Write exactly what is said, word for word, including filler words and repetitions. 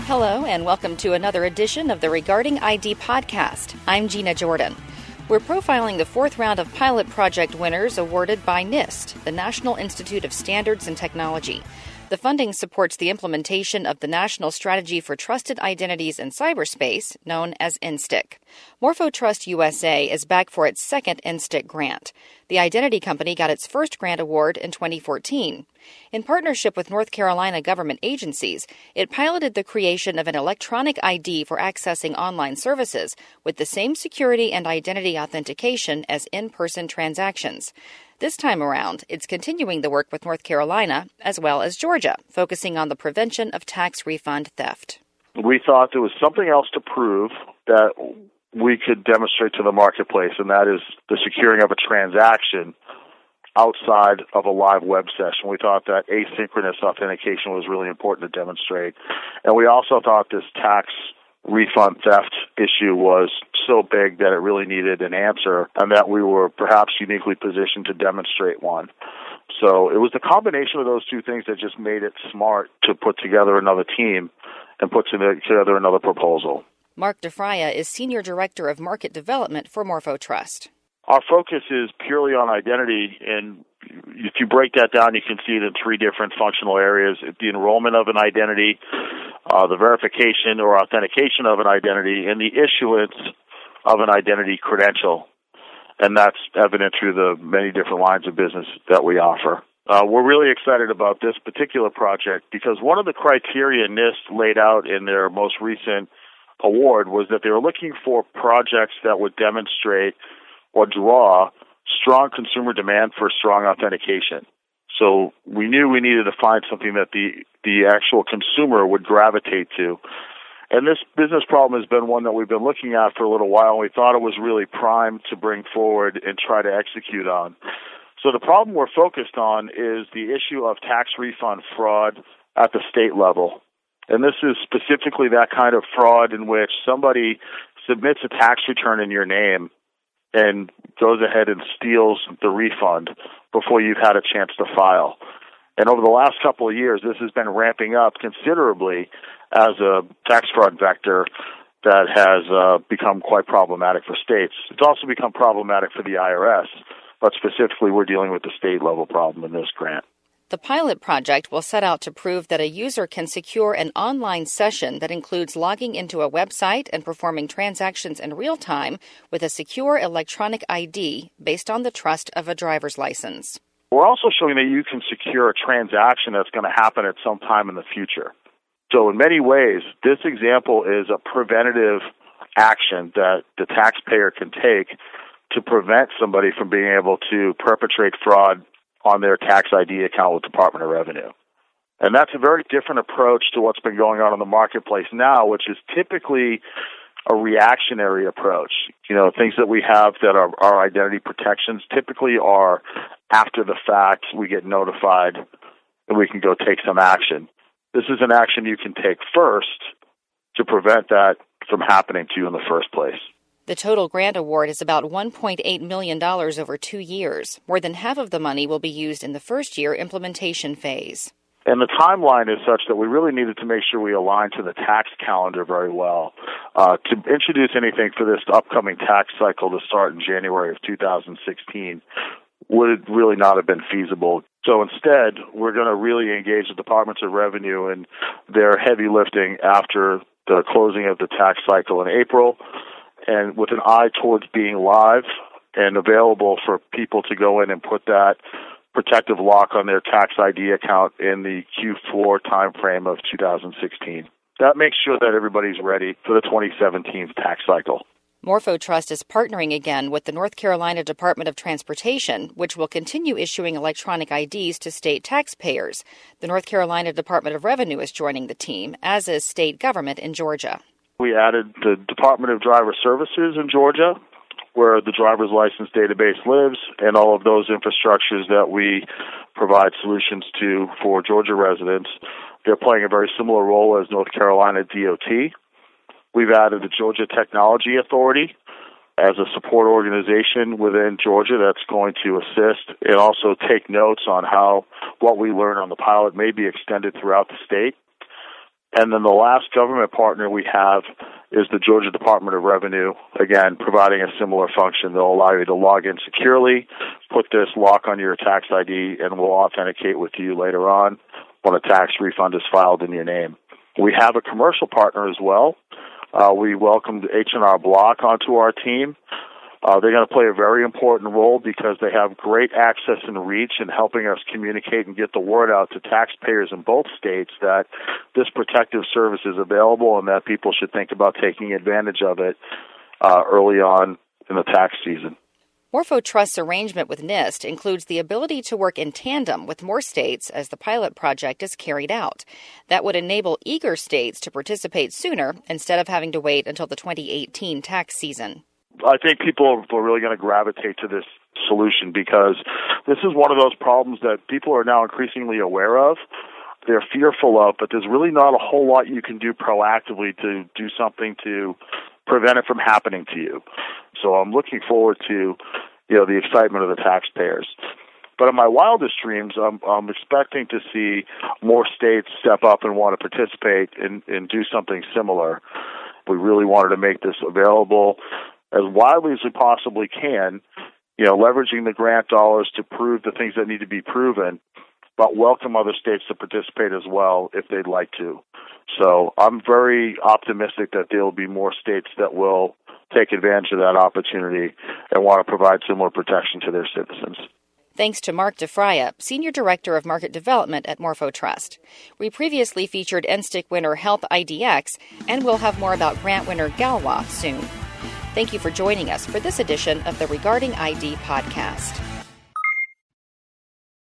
Hello, and welcome to another edition of the Regarding I D podcast. I'm Gina Jordan. We're profiling the fourth round of pilot project winners awarded by NIST, the National Institute of Standards and Technology. The funding supports the implementation of the National Strategy for Trusted Identities in Cyberspace, known as N S T I C. MorphoTrust U S A is back for its second N S T I C grant. The identity company got its first grant award in twenty fourteen. In partnership with North Carolina government agencies, it piloted the creation of an electronic I D for accessing online services with the same security and identity authentication as in-person transactions. This time around, it's continuing the work with North Carolina as well as Georgia, focusing on the prevention of tax refund theft. We thought there was something else to prove that we could demonstrate to the marketplace, and that is the securing of a transaction outside of a live web session. We thought that asynchronous authentication was really important to demonstrate. And we also thought this tax refund theft issue was so big that it really needed an answer, and that we were perhaps uniquely positioned to demonstrate one. So it was the combination of those two things that just made it smart to put together another team and put together another proposal. Mark DeFraya is Senior Director of Market Development for MorphoTrust. Our focus is purely on identity, and if you break that down, you can see it in three different functional areas: the enrollment of an identity, uh, the verification or authentication of an identity, and the issuance of an identity credential. And that's evident through the many different lines of business that we offer. Uh, we're really excited about this particular project because one of the criteria NIST laid out in their most recent award was that they were looking for projects that would demonstrate or draw strong consumer demand for strong authentication. So we knew we needed to find something that the, the actual consumer would gravitate to. And this business problem has been one that we've been looking at for a little while, and we thought it was really primed to bring forward and try to execute on. So the problem we're focused on is the issue of tax refund fraud at the state level. And this is specifically that kind of fraud in which somebody submits a tax return in your name and goes ahead and steals the refund before you've had a chance to file. And over the last couple of years, this has been ramping up considerably as a tax fraud vector that has uh, become quite problematic for states. It's also become problematic for the I R S, but specifically we're dealing with the state-level problem in this grant. The pilot project will set out to prove that a user can secure an online session that includes logging into a website and performing transactions in real time with a secure electronic I D based on the trust of a driver's license. We're also showing that you can secure a transaction that's going to happen at some time in the future. So in many ways, this example is a preventative action that the taxpayer can take to prevent somebody from being able to perpetrate fraud on their tax I D account with the Department of Revenue. And that's a very different approach to what's been going on in the marketplace now, which is typically a reactionary approach. You know, things that we have that are our identity protections typically are after the fact. We get notified and we can go take some action. This is an action you can take first to prevent that from happening to you in the first place. The total grant award is about one point eight million dollars over two years. More than half of the money will be used in the first-year implementation phase. And the timeline is such that we really needed to make sure we align to the tax calendar very well. Uh, to introduce anything for this upcoming tax cycle to start in January of two thousand sixteen would really not have been feasible. So instead, we're going to really engage the Departments of Revenue in their heavy lifting after the closing of the tax cycle in April, and with an eye towards being live and available for people to go in and put that protective lock on their tax I D account in the Q four timeframe of two thousand sixteen. That makes sure that everybody's ready for the twenty seventeen tax cycle. MorphoTrust is partnering again with the North Carolina Department of Transportation, which will continue issuing electronic I Ds to state taxpayers. The North Carolina Department of Revenue is joining the team, as is state government in Georgia. We added the Department of Driver Services in Georgia, where the driver's license database lives, and all of those infrastructures that we provide solutions to for Georgia residents. They're playing a very similar role as North Carolina D O T. We've added the Georgia Technology Authority as a support organization within Georgia that's going to assist and also take notes on how what we learn on the pilot may be extended throughout the state. And then the last government partner we have is the Georgia Department of Revenue, again, providing a similar function. They'll allow you to log in securely, put this lock on your tax I D, and we'll authenticate with you later on when a tax refund is filed in your name. We have a commercial partner as well. Uh, we welcomed H and R Block onto our team. Uh, they're going to play a very important role because they have great access and reach in helping us communicate and get the word out to taxpayers in both states that this protective service is available and that people should think about taking advantage of it uh, early on in the tax season. Morpho Trust's arrangement with NIST includes the ability to work in tandem with more states as the pilot project is carried out. That would enable eager states to participate sooner instead of having to wait until the twenty eighteen tax season. I think people are really going to gravitate to this solution because this is one of those problems that people are now increasingly aware of. They're fearful of, but there's really not a whole lot you can do proactively to do something to prevent it from happening to you. So I'm looking forward to, you know, the excitement of the taxpayers. But in my wildest dreams, I'm, I'm expecting to see more states step up and want to participate and, and do something similar. We really wanted to make this available as widely as we possibly can, you know, leveraging the grant dollars to prove the things that need to be proven, but welcome other states to participate as well if they'd like to. So I'm very optimistic that there will be more states that will take advantage of that opportunity and want to provide similar protection to their citizens. Thanks to Mark DeFraya, Senior Director of Market Development at Morpho Trust. We previously featured N S T I C winner Health I D X, and we'll have more about grant winner Galwa soon. Thank you for joining us for this edition of the Regarding I D podcast.